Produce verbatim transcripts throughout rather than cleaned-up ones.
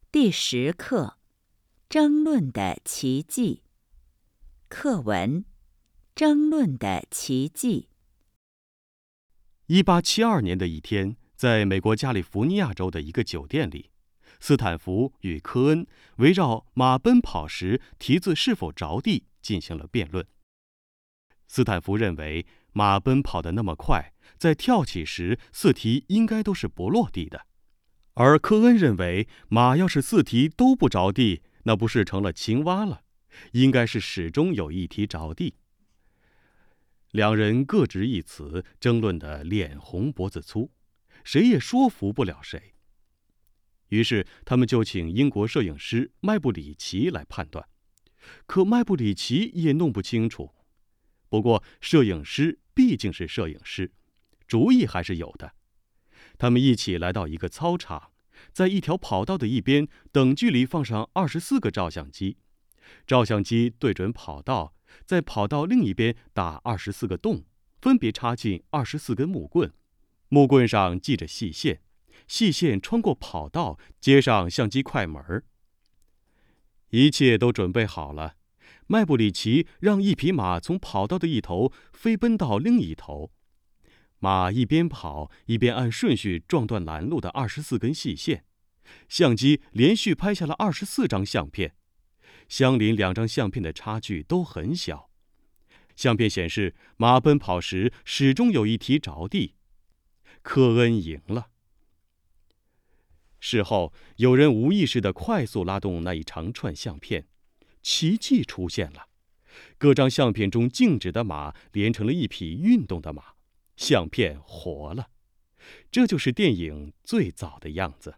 第十课：争论的奇迹。课文：争论的奇迹。 一八七二年的一天，在美国加利福尼亚州的一个酒店里，斯坦福与科恩围绕马奔跑时蹄子是否着地进行了辩论。斯坦福认为马奔跑得那么快，在跳起时四蹄应该都是不落地的，而科恩认为马要是四蹄都不着地，那不是成了青蛙了，应该是始终有一蹄着地。两人各执一词，争论得脸红脖子粗，谁也说服不了谁。于是他们就请英国摄影师麦布里奇来判断，可麦布里奇也弄不清楚。不过摄影师毕竟是摄影师，主意还是有的。他们一起来到一个操场，在一条跑道的一边等距离放上二十四个照相机，照相机对准跑道，在跑道另一边打二十四个洞，分别插进二十四根木棍，木棍上系着细线，细线穿过跑道，接上相机快门。一切都准备好了，麦布里奇让一匹马从跑道的一头飞奔到另一头，马一边跑一边按顺序撞断拦路的二十四根细线，相机连续拍下了二十四张相片，相邻两张相片的差距都很小。相片显示马奔跑时始终有一蹄着地，科恩赢了。事后有人无意识地快速拉动那一长串相片，奇迹出现了，各张相片中静止的马连成了一匹运动的马，相片活了。这就是电影最早的样子。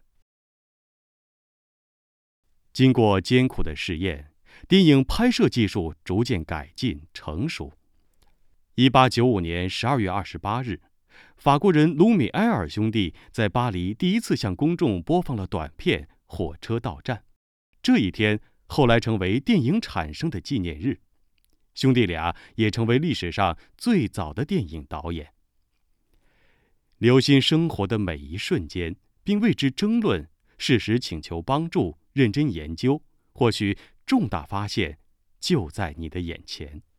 经过艰苦的试验，电影拍摄技术逐渐改进成熟。一八九五年十二月二十八日，法国人卢米埃尔兄弟在巴黎第一次向公众播放了短片《火车到站》。这一天后来成为电影产生的纪念日，兄弟俩也成为历史上最早的电影导演。留心生活的每一瞬间，并为之争论，适时请求帮助，认真研究，或许重大发现就在你的眼前。